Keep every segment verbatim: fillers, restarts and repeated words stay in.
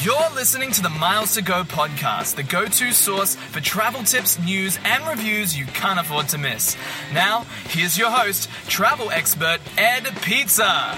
You're listening to the Miles to Go podcast, the go-to source for travel tips, news, and reviews you can't afford to miss. Now, here's your host, travel expert Ed Pizza.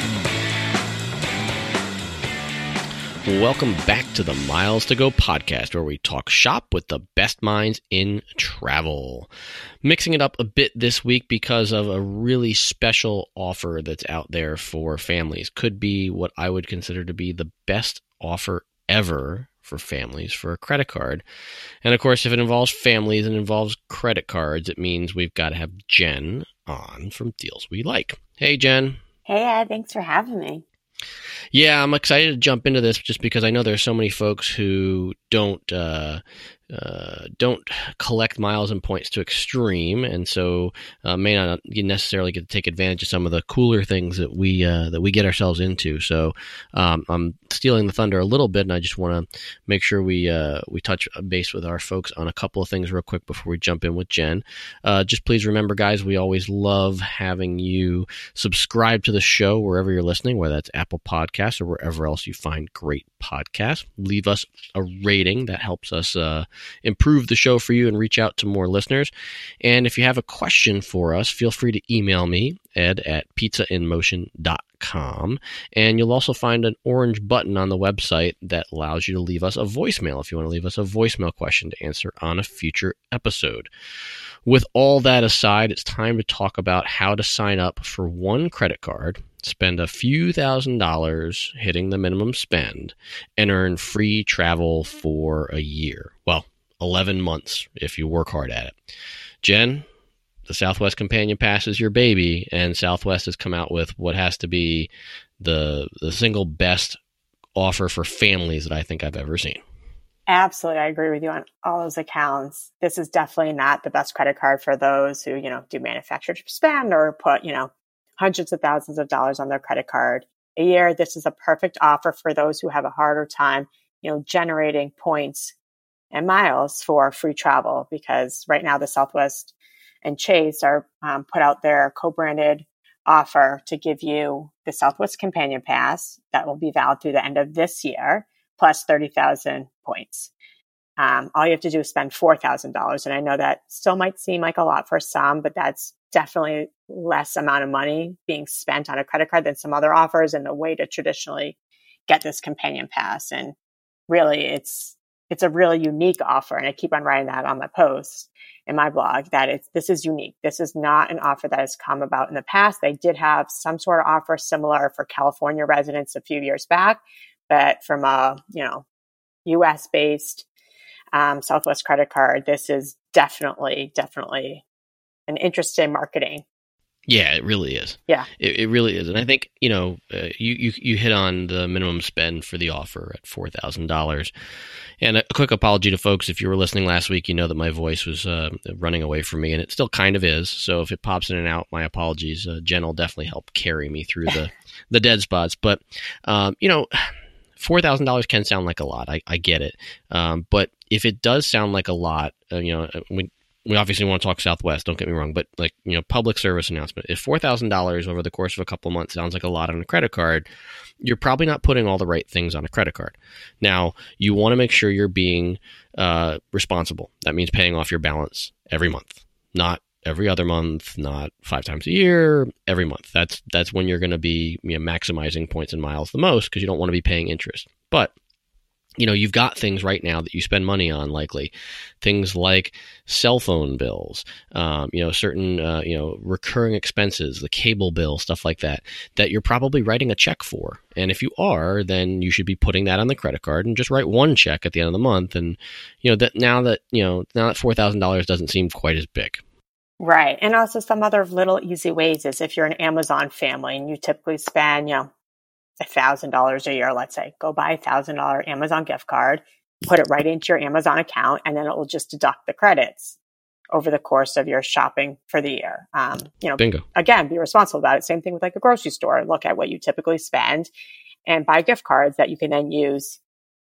Welcome back to the Miles to Go podcast, where we talk shop with the best minds in travel. Mixing it up a bit this week because of a really special offer that's out there for families. Could be what I would consider to be the best offer ever for families for a credit card. And of course, if it involves families and involves credit cards, it means we've got to have Jen on from Deals We Like. Hey, Jen. Hey, Ed. Thanks for having me. Yeah, I'm excited to jump into this just because I know there's so many folks who don't uh, uh, don't collect miles and points to extreme, and so uh, may not necessarily get to take advantage of some of the cooler things that we uh, that we get ourselves into. So um, I'm stealing the thunder a little bit, and I just want to make sure we uh, we touch base with our folks on a couple of things real quick before we jump in with Jen. Uh, just please remember, guys, we always love having you subscribe to the show wherever you're listening, whether that's Apple Podcasts or wherever else you find great podcasts. Leave us a rating. That helps us uh, improve the show for you and reach out to more listeners. And if you have a question for us, feel free to email me, ed at pizza in motion dot com. And you'll also find an orange button on the website that allows you to leave us a voicemail if you want to leave us a voicemail question to answer on a future episode. With all that aside, it's time to talk about how to sign up for one credit card, spend a few thousand dollars hitting the minimum spend, and earn free travel for a year. Well, eleven months if you work hard at it. Jen, the Southwest Companion Pass is your baby, and Southwest has come out with what has to be the the single best offer for families that I think I've ever seen. Absolutely. I agree with you on all those accounts. This is definitely not the best credit card for those who, you know, do manufactured spend or put, you know, hundreds of thousands of dollars on their credit card a year. This is a perfect offer for those who have a harder time, you know, generating points and miles for free travel, because right now the Southwest and Chase are um, put out their co-branded offer to give you the Southwest Companion Pass that will be valid through the end of this year, plus thirty thousand points. Um, all you have to do is spend four thousand dollars. And I know that still might seem like a lot for some, but that's definitely less amount of money being spent on a credit card than some other offers, and the way to traditionally get this Companion Pass. And really, it's it's a really unique offer. And I keep on writing that on my posts in my blog, that it's this is unique. This is not an offer that has come about in the past. They did have some sort of offer similar for California residents a few years back, but from a, you know, U S based um, Southwest credit card, this is definitely, definitely an interesting marketing. Yeah, it really is. Yeah, it, it really is. And I think, you know, uh, you, you you hit on the minimum spend for the offer at four thousand dollars. And a quick apology to folks. If you were listening last week, you know that my voice was uh, running away from me, and it still kind of is. So if it pops in and out, my apologies. Uh, Jen will definitely help carry me through the, the dead spots. But, um, you know, four thousand dollars can sound like a lot. I, I get it. Um, but if it does sound like a lot, uh, you know, we, we obviously want to talk Southwest, don't get me wrong, but like, you know, public service announcement, if four thousand dollars over the course of a couple of months sounds like a lot on a credit card, you're probably not putting all the right things on a credit card. Now, you want to make sure you're being uh, responsible. That means paying off your balance every month, not every other month, not five times a year, every month. That's that's when you're going to be, you know, maximizing points and miles the most, because you don't want to be paying interest. But you know, you've got things right now that you spend money on, likely things like cell phone bills, um, you know, certain, uh, you know, recurring expenses, the cable bill, stuff like that, that you're probably writing a check for. And if you are, then you should be putting that on the credit card and just write one check at the end of the month. And, you know, that now that, you know, now that four thousand dollars doesn't seem quite as big. Right. And also some other little easy ways is if you're an Amazon family and you typically spend, you know, one thousand dollars a year, let's say, go buy a one thousand dollars Amazon gift card, put it right into your Amazon account, and then it will just deduct the credits over the course of your shopping for the year. Um, you know, Bingo. Again, be responsible about it. Same thing with like a grocery store. Look at what you typically spend and buy gift cards that you can then use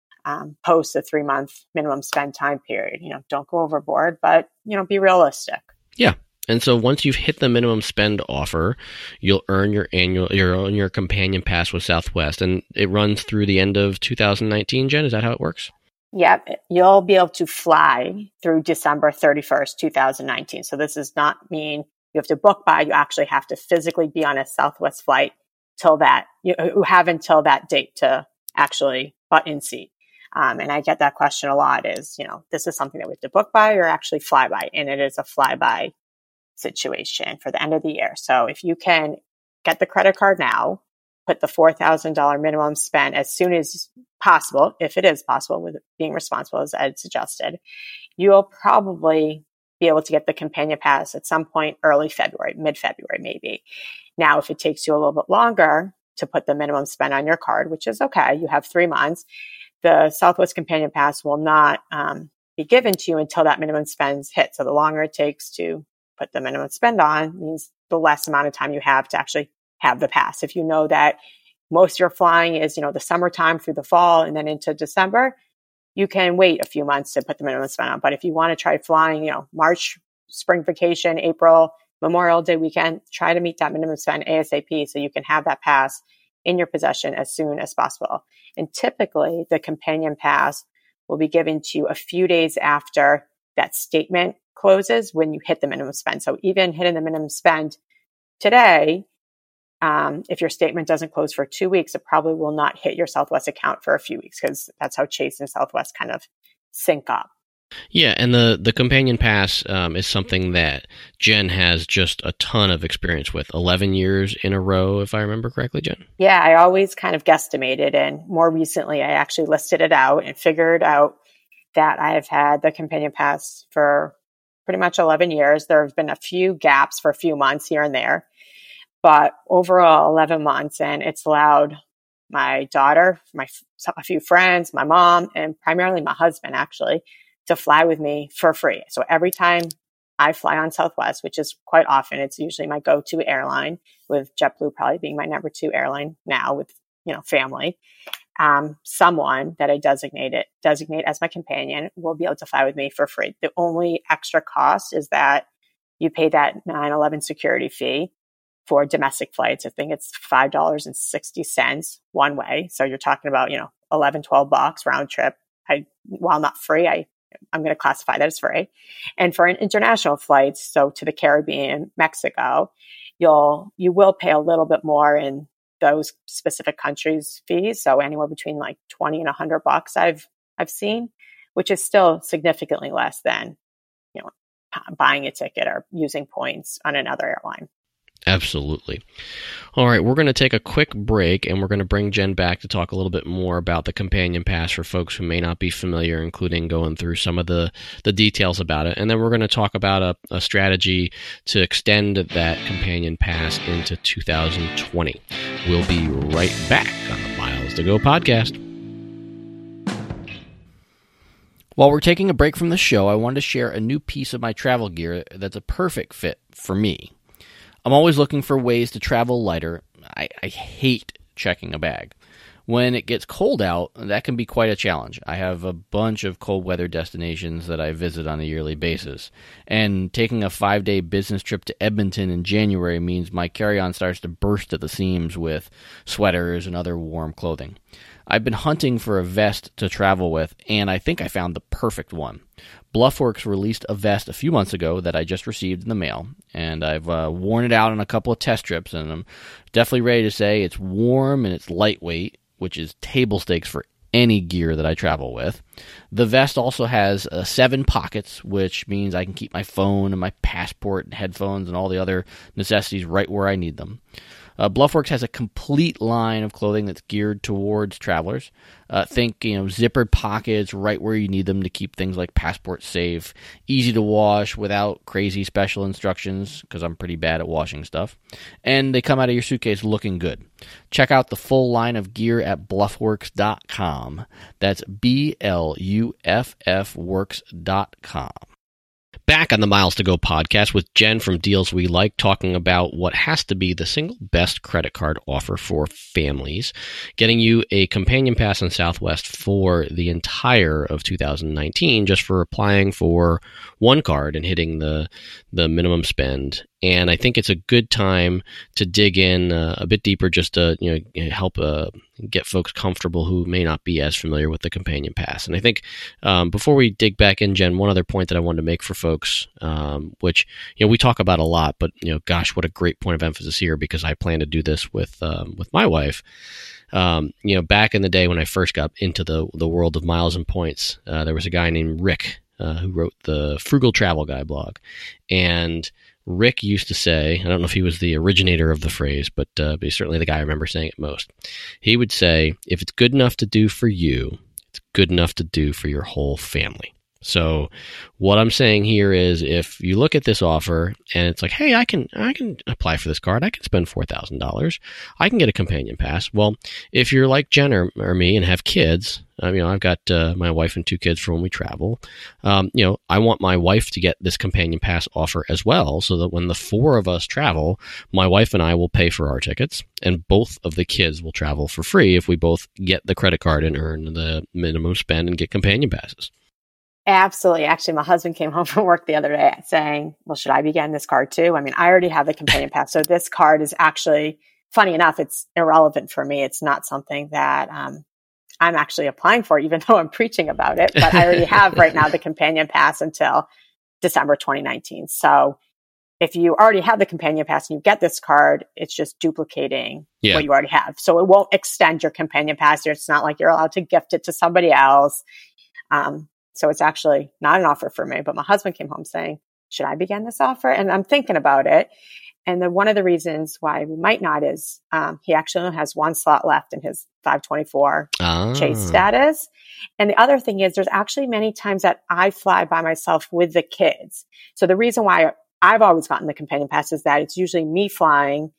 um, post a three month minimum spend time period. You know, don't go overboard, but, you know, be realistic. Yeah. And so once you've hit the minimum spend offer, you'll earn your annual, you'll earn your companion pass with Southwest, and it runs through the end of two thousand nineteen. Jen, is that how it works? Yep. You'll be able to fly through December thirty-first, twenty nineteen. So this does not mean you have to book by. You actually have to physically be on a Southwest flight till that, you have until that date to actually butt in seat. Um, and I get that question a lot is, you know, this is something that we have to book by or actually fly by. And it is a fly by situation for the end of the year. So if you can get the credit card now, put the four thousand dollars minimum spend as soon as possible, if it is possible with being responsible, as Ed suggested, you'll probably be able to get the companion pass at some point early February, mid-February maybe. Now, if it takes you a little bit longer to put the minimum spend on your card, which is okay, you have three months, the Southwest Companion Pass will not um, be given to you until that minimum spend's hit. So the longer it takes to put the minimum spend on means the less amount of time you have to actually have the pass. If you know that most of your flying is, you know, the summertime through the fall and then into December, you can wait a few months to put the minimum spend on. But if you want to try flying, you know, March, spring vacation, April, Memorial Day weekend, try to meet that minimum spend ASAP so you can have that pass in your possession as soon as possible. And typically the companion pass will be given to you a few days after that statement closes when you hit the minimum spend. So even hitting the minimum spend today, um, if your statement doesn't close for two weeks, it probably will not hit your Southwest account for a few weeks because that's how Chase and Southwest kind of sync up. Yeah, and the, the companion pass um, is something that Jen has just a ton of experience with. eleven years in a row, if I remember correctly, Jen? Yeah, I always kind of guesstimated, and more recently I actually listed it out and figured out that I have had the companion pass for pretty much eleven years. There have been a few gaps for a few months here and there, but overall eleven months, and it's allowed my daughter, my a few friends, my mom, and primarily my husband actually, to fly with me for free. So every time I fly on Southwest, which is quite often, it's usually my go-to airline, with JetBlue probably being my number two airline now with, you know, family. Um, someone that I designate it, designate as my companion will be able to fly with me for free. The only extra cost is that you pay that nine eleven security fee for domestic flights. I think it's five dollars and sixty cents one way. So you're talking about, you know, eleven, twelve bucks round trip. I, while not free, I I'm going to classify that as free. And for an international flights, so to the Caribbean, Mexico, you'll, you will pay a little bit more in those specific countries' fees. So anywhere between like twenty and a hundred bucks I've, I've seen, which is still significantly less than, you know, buying a ticket or using points on another airline. Absolutely. All right, we're going to take a quick break, and we're going to bring Jen back to talk a little bit more about the companion pass for folks who may not be familiar, including going through some of the, the details about it. And then we're going to talk about a, a strategy to extend that companion pass into two thousand twenty. We'll be right back on the Miles to Go podcast. While we're taking a break from the show, I wanted to share a new piece of my travel gear that's a perfect fit for me. I'm always looking for ways to travel lighter. I, I hate checking a bag. When it gets cold out, that can be quite a challenge. I have a bunch of cold weather destinations that I visit on a yearly basis, and taking a five-day business trip to Edmonton in January means my carry-on starts to burst at the seams with sweaters and other warm clothing. I've been hunting for a vest to travel with, and I think I found the perfect one. Bluffworks released a vest a few months ago that I just received in the mail, and I've uh, worn it out on a couple of test trips, and I'm definitely ready to say it's warm and it's lightweight, which is table stakes for any gear that I travel with. The vest also has uh, seven pockets, which means I can keep my phone and my passport and headphones and all the other necessities right where I need them. Uh, Bluffworks has a complete line of clothing that's geared towards travelers. Uh, think, you know, zippered pockets right where you need them to keep things like passport safe, easy to wash without crazy special instructions, because I'm pretty bad at washing stuff. And they come out of your suitcase looking good. Check out the full line of gear at bluffworks dot com. That's B L U F F works dot com. back on the Miles to Go podcast with Jen from Deals We Like, talking about what has to be the single best credit card offer for families, getting you a companion pass on Southwest for the entire of two thousand nineteen just for applying for one card and hitting the the minimum spend. And I think it's a good time to dig in uh, a bit deeper, just to you know help uh, get folks comfortable who may not be as familiar with the companion pass. And I think um, before we dig back in, Jen, one other point that I wanted to make for folks, um, which you know we talk about a lot, but you know, gosh, what a great point of emphasis here, because I plan to do this with um, with my wife. Um, you know, back in the day when I first got into the the world of miles and points, uh, there was a guy named Rick uh, who wrote the Frugal Travel Guy blog, and Rick used to say, I don't know if he was the originator of the phrase, but, uh, but he's certainly the guy I remember saying it most. He would say, if it's good enough to do for you, it's good enough to do for your whole family. So what I'm saying here is, if you look at this offer and it's like, hey, I can I can apply for this card, I can spend four thousand dollars, I can get a companion pass. Well, if you're like Jen or, or me and have kids, um, you know, I've got uh, my wife and two kids for when we travel. Um, you know, I want my wife to get this companion pass offer as well, so that when the four of us travel, my wife and I will pay for our tickets, and both of the kids will travel for free if we both get the credit card and earn the minimum spend and get companion passes. Absolutely. Actually, my husband came home from work the other day saying, well, should I be getting this card too? I mean, I already have the companion pass. So this card is actually, funny enough, it's irrelevant for me. It's not something that um, I'm actually applying for, even though I'm preaching about it. But I already have right now the companion pass until December twenty nineteen. So if you already have the companion pass and you get this card, it's just duplicating yeah. what you already have. So it won't extend your companion pass. It's not like you're allowed to gift it to somebody else. Um, So it's actually not an offer for me, but my husband came home saying, should I begin this offer? And I'm thinking about it. And then one of the reasons why we might not is um, he actually only has one slot left in his five twenty-four ah. Chase status. And the other thing is, there's actually many times that I fly by myself with the kids. So the reason why I've always gotten the companion pass is that it's usually me flying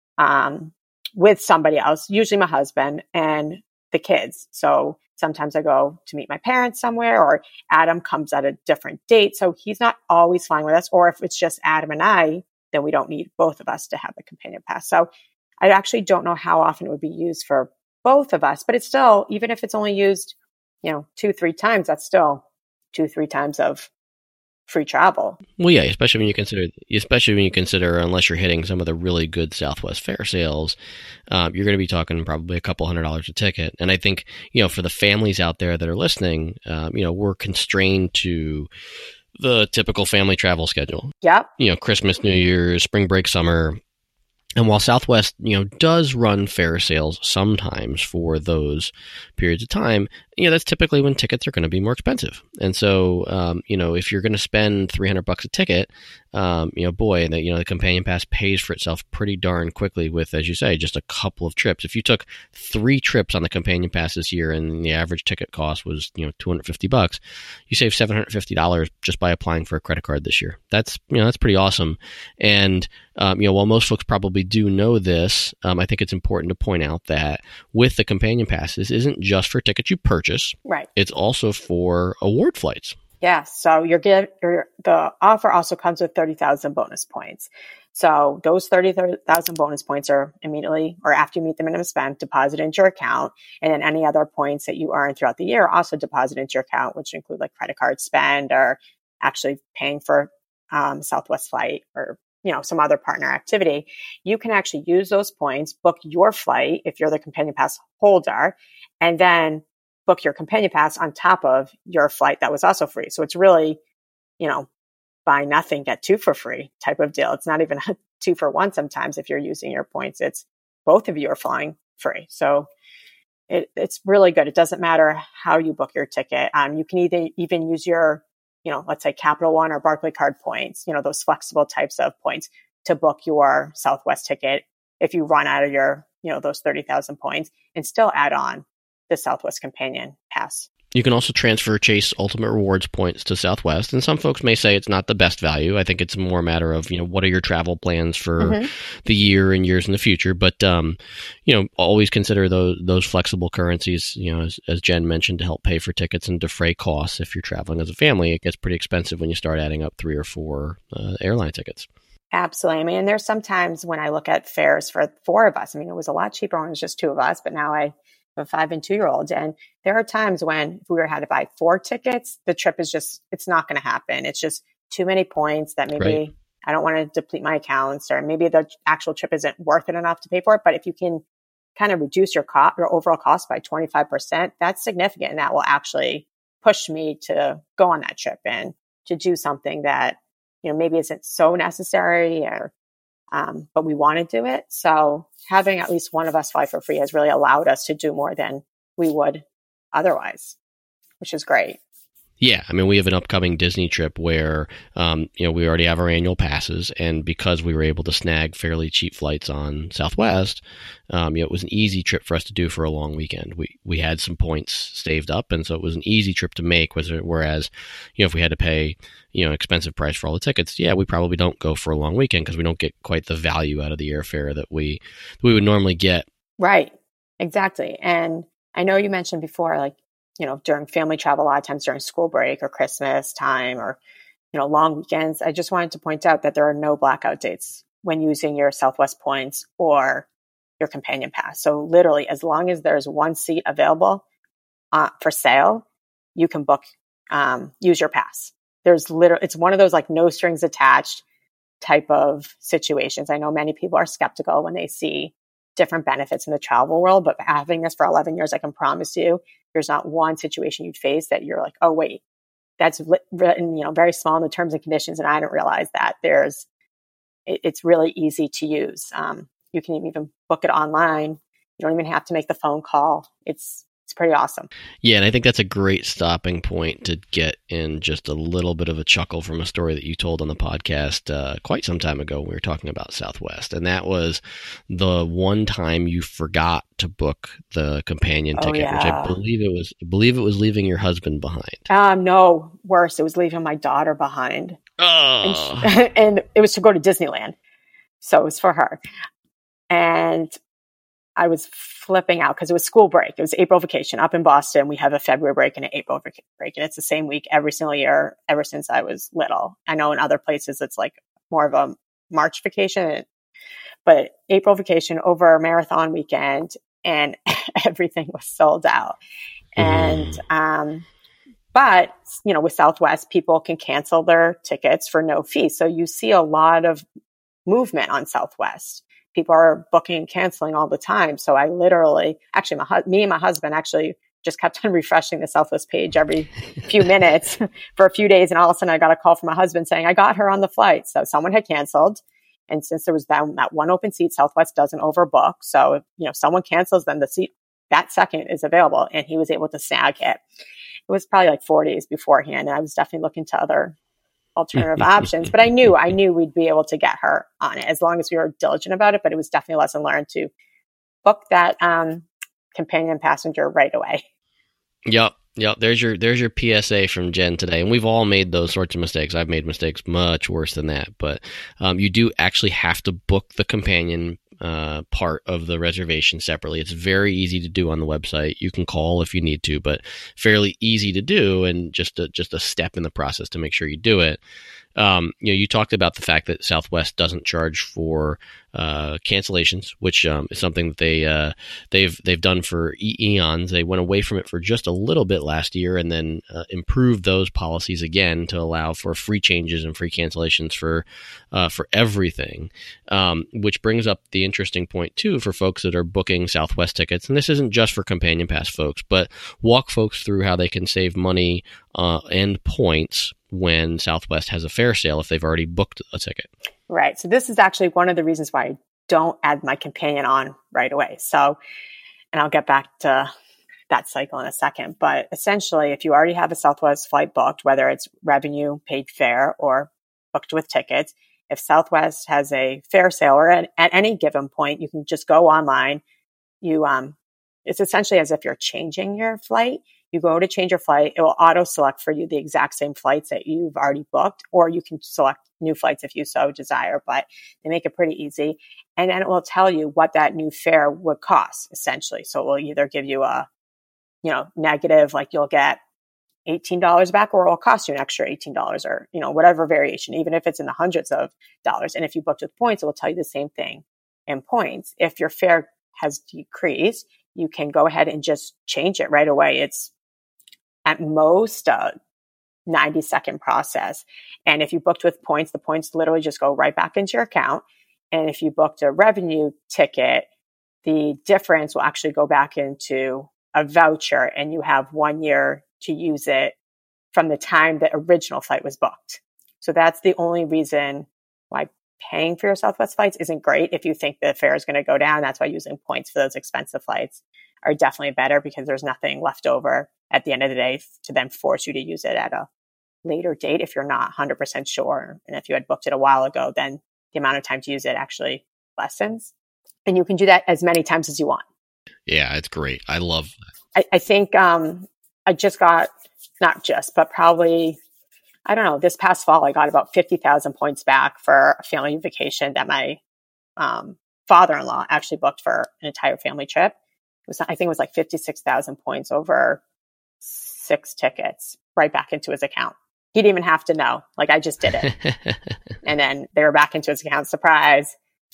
um, with somebody else, usually my husband and the kids. So sometimes I go to meet my parents somewhere, or Adam comes at a different date. So he's not always flying with us. Or if it's just Adam and I, then we don't need both of us to have the companion pass. So I actually don't know how often it would be used for both of us, but it's still, even if it's only used, you know, two, three times, that's still two, three times of free travel. Well, yeah, especially when you consider, especially when you consider, unless you're hitting some of the really good Southwest fare sales, um, you're going to be talking probably a couple hundred dollars a ticket. And I think, you know, for the families out there that are listening, um, you know, we're constrained to the typical family travel schedule. Yep. You know, Christmas, New Year's, spring break, summer. And while Southwest, you know, does run fare sales sometimes for those periods of time, you know, that's typically when tickets are going to be more expensive. And so, um, you know, if you're going to spend three hundred bucks a ticket, um, you know, boy, the, you know, the companion pass pays for itself pretty darn quickly with, as you say, just a couple of trips. If you took three trips on the companion pass this year and the average ticket cost was, you know, two hundred fifty bucks, you save seven hundred fifty dollars just by applying for a credit card this year. That's, you know, that's pretty awesome. And, um, you know, while most folks probably do know this, um, I think it's important to point out that with the companion pass, this isn't just for tickets you purchase. Right. It's also for award flights. Yeah. So you're get, you're, the offer also comes with thirty thousand bonus points. So those thirty thousand bonus points are immediately, or after you meet the minimum spend, deposited into your account. And then any other points that you earn throughout the year are also deposited into your account, which include like credit card spend or actually paying for um, Southwest flight or, you know, some other partner activity. You can actually use those points, book your flight if you're the companion pass holder, and then book your companion pass on top of your flight that was also free. So it's really, you know, buy nothing, get two for free type of deal. It's not even a two for one sometimes if you're using your points. It's both of you are flying free. So it, it's really good. It doesn't matter how you book your ticket. Um, you can either even use your, you know, let's say Capital One or Barclay card points, you know, those flexible types of points to book your Southwest ticket if you run out of your, you know, those thirty thousand points, and still add on the Southwest companion pass. You can also transfer Chase Ultimate Rewards points to Southwest, and some folks may say it's not the best value. I think it's more a matter of, you know, what are your travel plans for mm-hmm. the year and years in the future. But, um, you know, always consider those those flexible currencies, you know, as, as Jen mentioned, to help pay for tickets and defray costs. If you're traveling as a family, it gets pretty expensive when you start adding up three or four uh, airline tickets. Absolutely. I mean, there's sometimes when I look at fares for four of us, I mean, it was a lot cheaper when it was just two of us, but now I a five and two year olds. And there are times when if we were had to buy four tickets, the trip is just, it's not going to happen. It's just too many points that maybe right. I don't want to deplete my accounts, or maybe the actual trip isn't worth it enough to pay for it. But if you can kind of reduce your cost, your overall cost by twenty-five percent, that's significant. And that will actually push me to go on that trip and to do something that, you know, maybe isn't so necessary, or Um, but we want to do it. So having at least one of us fly for free has really allowed us to do more than we would otherwise, which is great. Yeah, I mean, we have an upcoming Disney trip where, um, you know, we already have our annual passes, and because we were able to snag fairly cheap flights on Southwest, um, you know, it was an easy trip for us to do for a long weekend. We we had some points saved up, and so it was an easy trip to make. Whereas, you know, if we had to pay, you know, expensive price for all the tickets, yeah, we probably don't go for a long weekend because we don't get quite the value out of the airfare that we that we would normally get. Right, exactly. And I know you mentioned before, like, you know, during family travel, a lot of times during school break or Christmas time or, you know, long weekends. I just wanted to point out that there are no blackout dates when using your Southwest points or your companion pass. So literally, as long as there's one seat available uh, for sale, you can book, um, use your pass. There's literally, it's one of those like no strings attached type of situations. I know many people are skeptical when they see different benefits in the travel world, but having this for eleven years, I can promise you, there's not one situation you'd face that you're like, oh, wait, that's written, you know, very small in the terms and conditions. And I didn't realize that there's, it, it's really easy to use. Um, you can even book it online. You don't even have to make the phone call. It's, it's pretty awesome. Yeah. And I think that's a great stopping point to get in just a little bit of a chuckle from a story that you told on the podcast uh, quite some time ago when we were talking about Southwest. And that was the one time you forgot to book the companion oh, ticket, yeah. which I believe it was, I believe it was leaving your husband behind. Um, no, worse. It was leaving my daughter behind. Oh. And, she, and it was to go to Disneyland. So it was for her. And I was flipping out because it was school break. It was April vacation up in Boston. We have a February break and an April break, and it's the same week every single year ever since I was little. I know in other places it's like more of a March vacation, but April vacation over a marathon weekend, and everything was sold out. And, mm. um, but, you know, with Southwest, people can cancel their tickets for no fee. So you see a lot of movement on Southwest. People are booking and canceling all the time. So I literally, actually, my hu- me and my husband actually just kept on refreshing the Southwest page every few minutes for a few days. And all of a sudden I got a call from my husband saying, I got her on the flight. So someone had canceled. And since there was that, that one open seat, Southwest doesn't overbook. So if, you know, someone cancels, then the seat that second is available. And he was able to snag it. It was probably like four days beforehand. And I was definitely looking to other alternative options, but I knew, I knew we'd be able to get her on it as long as we were diligent about it. But it was definitely a lesson learned to book that um, companion passenger right away. Yep. Yep. There's your, there's your P S A from Jen today. And we've all made those sorts of mistakes. I've made mistakes much worse than that, but um, you do actually have to book the companion uh, part of the reservation separately. It's very easy to do on the website. You can call if you need to, but fairly easy to do, and just a, just a step in the process to make sure you do it. Um, you know, you talked about the fact that Southwest doesn't charge for uh, cancellations, which um, is something that they uh, they've they've done for e- eons. They went away from it for just a little bit last year, and then uh, improved those policies again to allow for free changes and free cancellations for uh, for everything. Um, which brings up the interesting point too for folks that are booking Southwest tickets, and this isn't just for Companion Pass folks, but walk folks through how they can save money uh, and points when Southwest has a fare sale if they've already booked a ticket. Right. So this is actually one of the reasons why I don't add my companion on right away. So, and I'll get back to that cycle in a second. But essentially, if you already have a Southwest flight booked, whether it's revenue, paid fare, or booked with tickets, if Southwest has a fare sale or at, at any given point, you can just go online. You, um, it's essentially as if you're changing your flight. You go to change your flight, it will auto select for you the exact same flights that you've already booked, or you can select new flights if you so desire, but they make it pretty easy. And then it will tell you what that new fare would cost, essentially. So it will either give you a, you know, negative, like you'll get eighteen dollars back, or it'll cost you an extra eighteen dollars, or, you know, whatever variation, even if it's in the hundreds of dollars. And if you booked with points, it will tell you the same thing in points. If your fare has decreased, you can go ahead and just change it right away. It's at most a ninety second process. And if you booked with points, the points literally just go right back into your account. And if you booked a revenue ticket, the difference will actually go back into a voucher, and you have one year to use it from the time the original flight was booked. So that's the only reason why paying for your Southwest flights isn't great. If you think the fare is going to go down, that's why using points for those expensive flights are definitely better, because there's nothing left over at the end of the day to then force you to use it at a later date if you're not one hundred percent sure. And if you had booked it a while ago, then the amount of time to use it actually lessens. And you can do that as many times as you want. Yeah, it's great. I love that. I, I think um, I just got, not just, but probably, I don't know, this past fall, I got about fifty thousand points back for a family vacation that my um, father-in-law actually booked for an entire family trip. It was, I think it was like fifty-six thousand points over six tickets right back into his account. He didn't even have to know. Like, I just did it. And then they were back into his account. Surprise.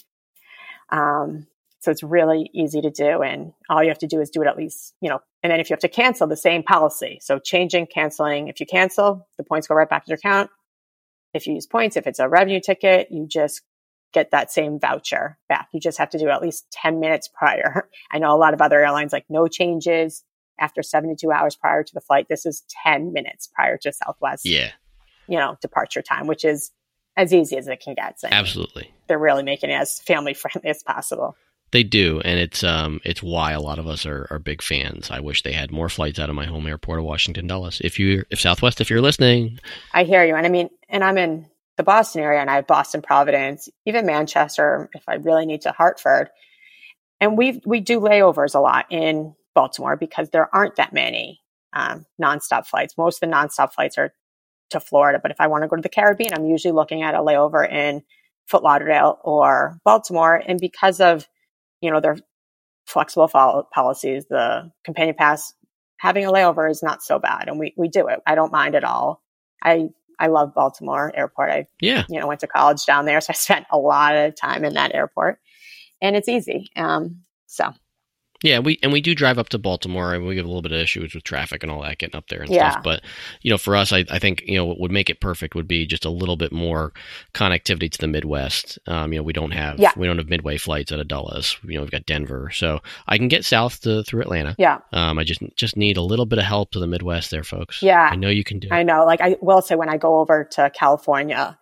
Um, so it's really easy to do. And all you have to do is do it at least, you know, and then if you have to cancel, the same policy. So changing, canceling, if you cancel, the points go right back to your account. If you use points, if it's a revenue ticket, you just get that same voucher back. You just have to do it at least ten minutes prior. I know a lot of other airlines, like no changes after seventy-two hours prior to the flight. This is ten minutes prior to Southwest, yeah, you know, departure time, which is as easy as it can get. So absolutely. They're really making it as family friendly as possible. They do, and it's um it's why a lot of us are, are big fans. I wish they had more flights out of my home airport of Washington Dulles. If you if Southwest, if you're listening, I hear you. And I mean, and I'm in the Boston area, and I have Boston, Providence, even Manchester, if I really need to, Hartford. And we we do layovers a lot in Baltimore because there aren't that many um, nonstop flights. Most of the nonstop flights are to Florida. But if I want to go to the Caribbean, I'm usually looking at a layover in Fort Lauderdale or Baltimore. And because of, you know, their flexible fol- policies, the companion pass, having a layover is not so bad. And we, we do it. I don't mind at all. I, I love Baltimore Airport. I, yeah, you know, went to college down there. So I spent a lot of time in that airport, and it's easy. Um, so. Yeah, we and we do drive up to Baltimore, and we have a little bit of issues with traffic and all that getting up there and yeah. stuff. But, you know, for us, I, I think, you know, what would make it perfect would be just a little bit more connectivity to the Midwest. Um, you know, we don't have yeah. we don't have midway flights out of Dulles. You know, we've got Denver, so I can get south to through Atlanta. Yeah. Um, I just just need a little bit of help to the Midwest, there, folks. Yeah. I know you can do it. I know. Like, I will say, when I go over to California,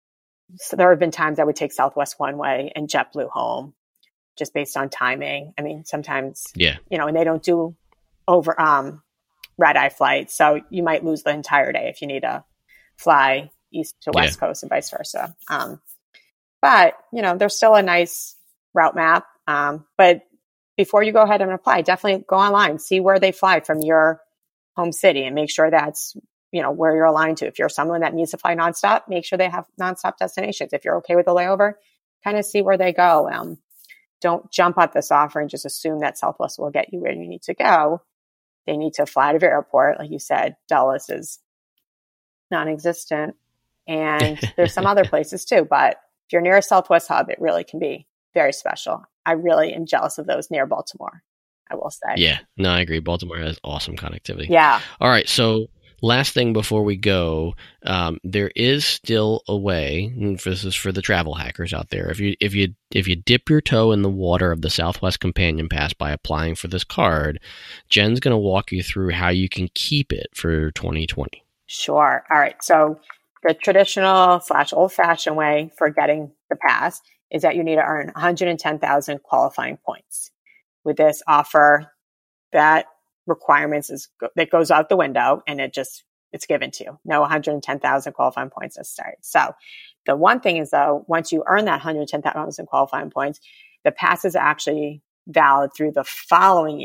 so there have been times I would take Southwest one way and JetBlue home, just based on timing. I mean, sometimes, yeah, you know, and they don't do over um, red eye flights. So you might lose the entire day if you need to fly east to west yeah. coast and vice versa. Um, but, you know, there's still a nice route map. Um, but before you go ahead and apply, definitely go online, see where they fly from your home city, and make sure that's, you know, where you're aligned to. If you're someone that needs to fly nonstop, make sure they have nonstop destinations. If you're okay with the layover, kind of see where they go. Um, Don't jump at this offer and just assume that Southwest will get you where you need to go. They need to fly to your airport. Like you said, Dulles is non-existent. And there's some other places too. But if you're near a Southwest hub, it really can be very special. I really am jealous of those near Baltimore, I will say. Yeah, no, I agree. Baltimore has awesome connectivity. Yeah. All right, so last thing before we go, um, there is still a way. And this is for the travel hackers out there. If you if you if you dip your toe in the water of the Southwest Companion Pass by applying for this card, Jen's going to walk you through how you can keep it for twenty twenty. Sure. All right. So the traditional slash old fashioned way for getting the pass is that you need to earn one hundred ten thousand qualifying points. With this offer, that requirements is that goes out the window, and it just it's given to you. No one hundred ten thousand qualifying points to start. So the one thing is, though, once you earn that one hundred ten thousand qualifying points, the pass is actually valid through the following year.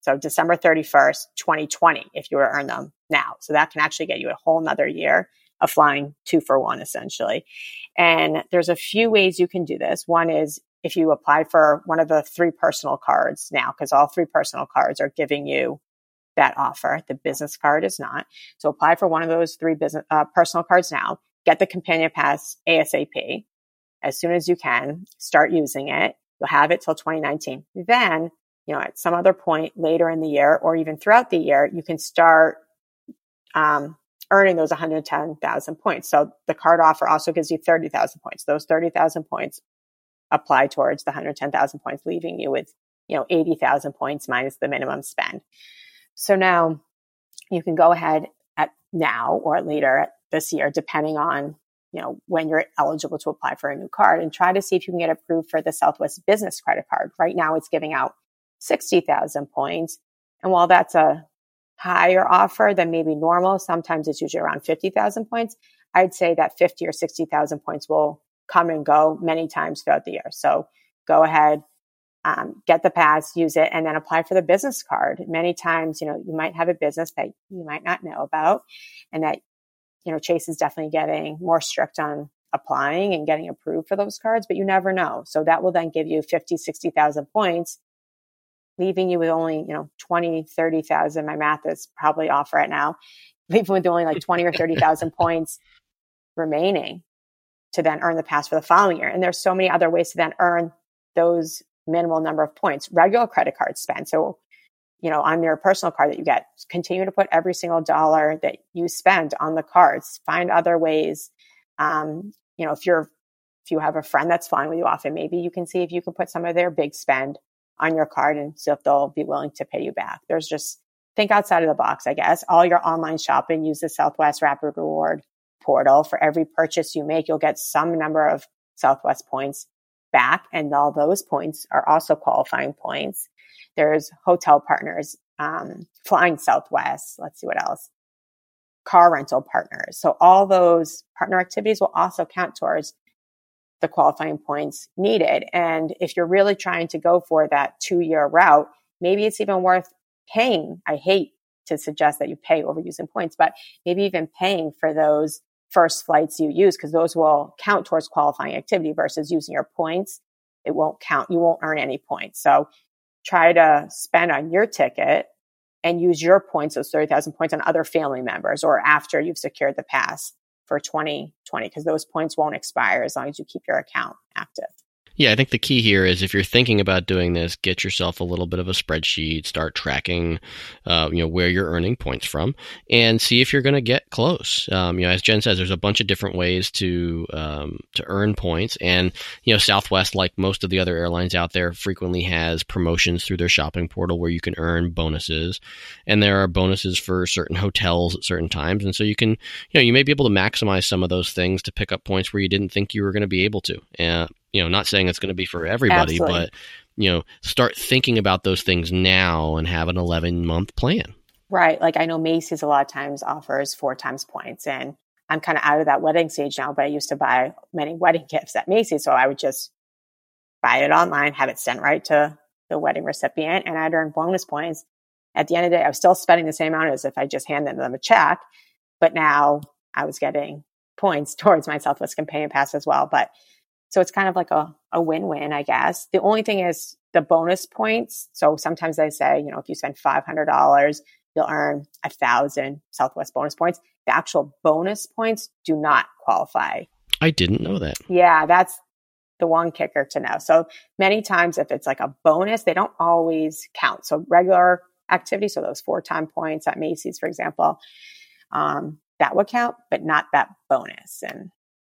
So December thirty-first, twenty twenty, if you were to earn them now. So that can actually get you a whole nother year of flying two for one, essentially. And there's a few ways you can do this. One is if you apply for one of the three personal cards now, because all three personal cards are giving you that offer. The business card is not. So apply for one of those three business uh, personal cards now. Get the Companion Pass ASAP as soon as you can. Start using it. You'll have it till twenty nineteen. Then, you know, at some other point later in the year or even throughout the year, you can start um, earning those one hundred ten thousand points. So the card offer also gives you thirty thousand points. Those thirty thousand points apply towards the one hundred ten thousand points, leaving you with, you know, eighty thousand points minus the minimum spend. So now you can go ahead at now or later this year, depending on, you know, when you're eligible to apply for a new card, and try to see if you can get approved for the Southwest Business Credit Card. Right now it's giving out sixty thousand points. And while that's a higher offer than maybe normal, sometimes it's usually around fifty thousand points. I'd say that fifty or sixty thousand points will come and go many times throughout the year. So go ahead, um, get the pass, use it, and then apply for the business card. Many times, you know, you might have a business that you might not know about, and that, you know, Chase is definitely getting more strict on applying and getting approved for those cards, but you never know. So that will then give you fifty, sixty thousand points, leaving you with only, you know, twenty, thirty thousand. My math is probably off right now. Leaving with only like twenty or thirty thousand points remaining to then earn the pass for the following year. And there's so many other ways to then earn those minimal number of points. Regular credit card spend. So, you know, on your personal card that you get, continue to put every single dollar that you spend on the cards. Find other ways. Um, you know, if you're, if you have a friend that's flying with you often, maybe you can see if you can put some of their big spend on your card and see if they'll be willing to pay you back. There's just, think outside of the box, I guess. All your online shopping, use the Southwest Rapid Reward portal. For every purchase you make, you'll get some number of Southwest points back, and all those points are also qualifying points. There's hotel partners, um, flying Southwest. Let's see what else. Car rental partners. So all those partner activities will also count towards the qualifying points needed. And if you're really trying to go for that two-year route, maybe it's even worth paying. I hate to suggest that you pay over using points, but maybe even paying for those first flights you use, because those will count towards qualifying activity versus using your points. It won't count. You won't earn any points. So try to spend on your ticket and use your points, those thirty thousand points, on other family members or after you've secured the pass for twenty twenty, because those points won't expire as long as you keep your account active. Yeah, I think the key here is if you're thinking about doing this, get yourself a little bit of a spreadsheet, start tracking, uh, you know, where you're earning points from, and see if you're going to get close. Um, you know, as Jen says, there's a bunch of different ways to um, to earn points, and you know, Southwest, like most of the other airlines out there, frequently has promotions through their shopping portal where you can earn bonuses, and there are bonuses for certain hotels at certain times, and so you can, you know, you may be able to maximize some of those things to pick up points where you didn't think you were going to be able to. And you know, not saying it's going to be for everybody, Absolutely. but, you know, start thinking about those things now and have an eleven month plan. Right. Like I know Macy's a lot of times offers four times points, and I'm kind of out of that wedding stage now, but I used to buy many wedding gifts at Macy's. So I would just buy it online, have it sent right to the wedding recipient, and I'd earn bonus points. At the end of the day, I was still spending the same amount as if I just handed them a check, but now I was getting points towards my Southwest Companion Pass as well. But so it's kind of like a, a win-win, I guess. The only thing is the bonus points. So sometimes they say, you know, if you spend five hundred dollars, you'll earn a thousand Southwest bonus points. The actual bonus points do not qualify. I didn't know that. Yeah, that's the one kicker to know. So many times if it's like a bonus, they don't always count. So regular activity, so those four-time points at Macy's, for example, um, that would count, but not that bonus. And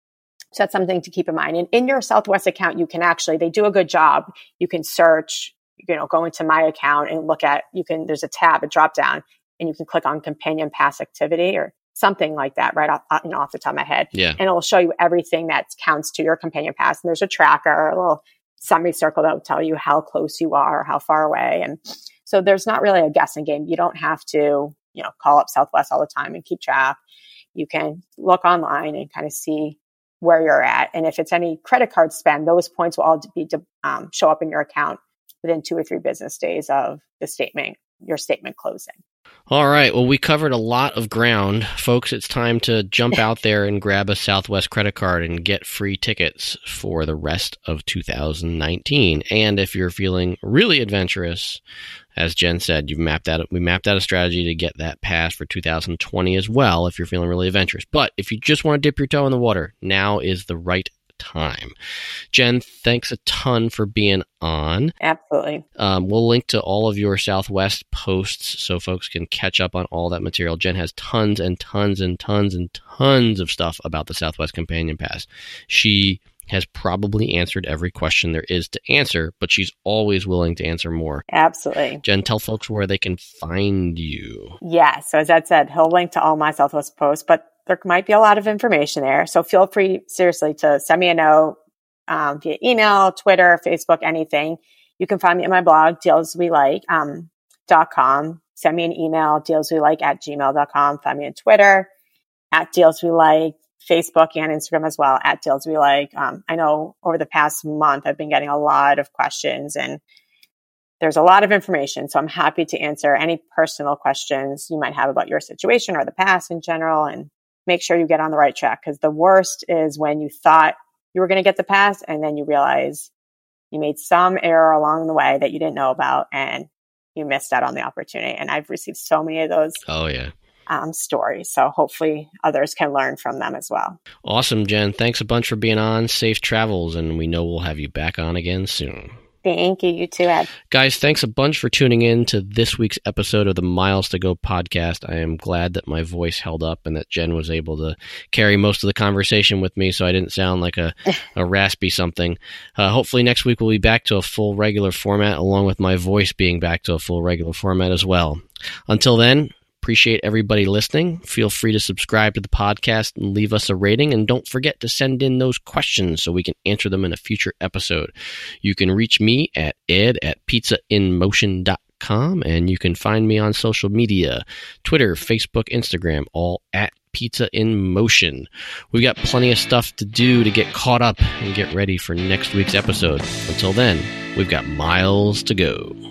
so that's something to keep in mind. And in your Southwest account, you can actually, they do a good job. You can search, you know, go into my account and look at, you can, there's a tab, a drop down, and you can click on Companion Pass activity or something like that right off, you know, off the top of my head. Yeah. And it'll show you everything that counts to your Companion Pass. And there's a tracker, a little semicircle that will tell you how close you are or how far away. And so there's not really a guessing game. You don't have to, you know, call up Southwest all the time and keep track. You can look online and kind of see where you're at. And if it's any credit card spend, those points will all be um, show up in your account within two or three business days of the statement your statement closing. All right. Well, we covered a lot of ground. Folks, it's time to jump out there and grab a Southwest credit card and get free tickets for the rest of two thousand nineteen. And if you're feeling really adventurous, as Jen said, you've mapped out, we mapped out a strategy to get that pass for two thousand twenty as well if you're feeling really adventurous. But if you just want to dip your toe in the water, now is the right time. Jen, thanks a ton for being on. Absolutely. Um, we'll link to all of your Southwest posts so folks can catch up on all that material. Jen has tons and tons and tons and tons of stuff about the Southwest Companion Pass. She has probably answered every question there is to answer, but she's always willing to answer more. Absolutely. Jen, tell folks where they can find you. Yeah. So as Ed said, he'll link to all my Southwest posts, but there might be a lot of information there. So feel free, seriously, to send me a note um, via email, Twitter, Facebook, anything. You can find me at my blog, deals we like um, dot com. Send me an email, deals we like at gmail dot com. Find me on Twitter, at deals we like, Facebook and Instagram as well, at deals we like. Um, I know over the past month, I've been getting a lot of questions, and there's a lot of information. So I'm happy to answer any personal questions you might have about your situation or the pass in general, and make sure you get on the right track, because the worst is when you thought you were going to get the pass and then you realize you made some error along the way that you didn't know about and you missed out on the opportunity. And I've received so many of those Oh, yeah. um, stories. So hopefully others can learn from them as well. Awesome, Jen. Thanks a bunch for being on. Safe travels, and we know we'll have you back on again soon. Thank you. You too, Ed. Guys, thanks a bunch for tuning in to this week's episode of the Miles to Go podcast. I am glad that my voice held up and that Jen was able to carry most of the conversation with me so I didn't sound like a, a raspy something. Uh, hopefully next week we'll be back to a full regular format, along with my voice being back to a full regular format as well. Until then, appreciate everybody listening. Feel free to subscribe to the podcast and leave us a rating. And don't forget to send in those questions so we can answer them in a future episode. You can reach me at ed at pizza in motion dot com, and you can find me on social media, Twitter, Facebook, Instagram, all at Pizza in Motion. We've got plenty of stuff to do to get caught up and get ready for next week's episode. Until then, we've got miles to go.